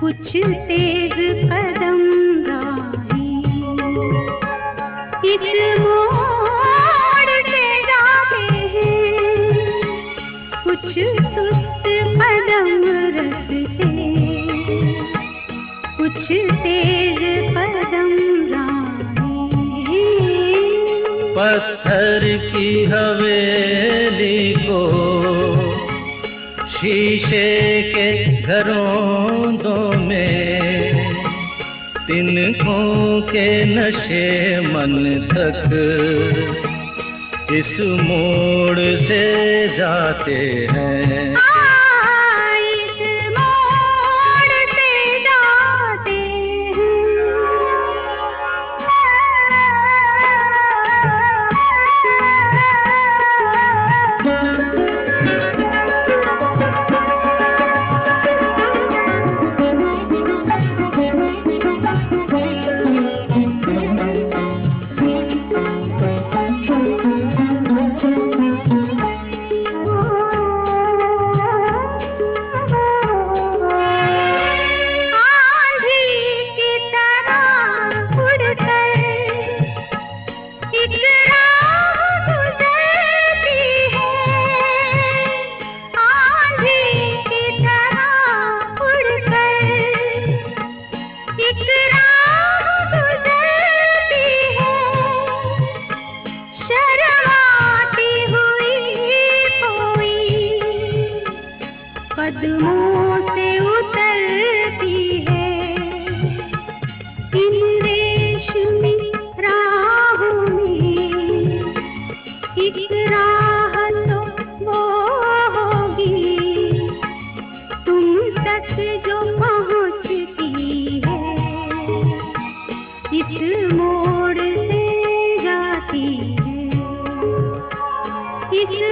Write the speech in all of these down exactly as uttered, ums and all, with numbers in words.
कुछ तेज कदम राही इस मोड़ से जाते हैं, कुछ सुस्त कदम रखते, कुछ तेज कदम राही। पत्थर की हवेली को शीशे के घरों में, तिनकों के नशे मन तक इस मोड़ से जाते हैं। कदमों से उतरती है इन रेशमी राहों में, एक राह तो वो होगी तुम तक जो पहुँचती है, इस मोड़ से जाती है, इस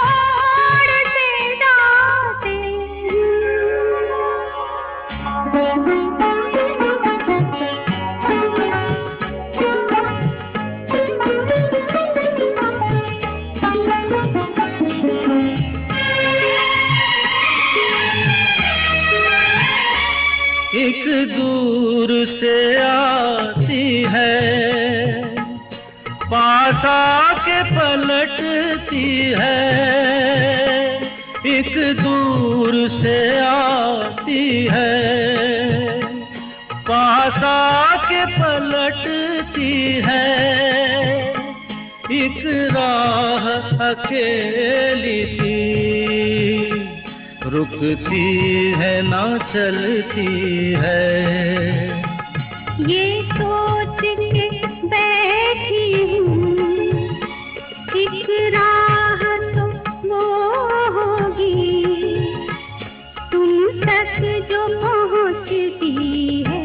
एक दूर से आती है, पास आके पलटती है। एक दूर से आती है, पास आके पलटती है। एक राह अकेली सी रुकती है ना चलती है। ये सोच के बैठी हूँ एक राह तो वो होगी तुम तक जो पहुँचती है,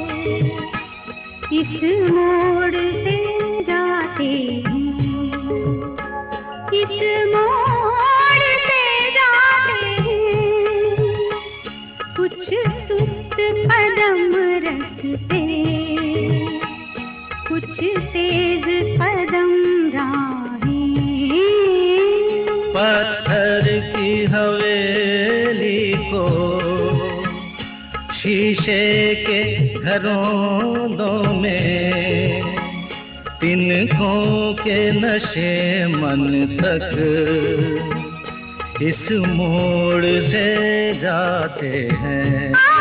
इस मोड़ से जाते हैं, इस मोड़ से जाते हैं, कुछ सुस्त कदम रखते, कुछ तेज कदम राही। पत्थर की हवेली को शीशे के घरों में, तिनकों के नशे मन तक इस मोड़ से जाते हैं।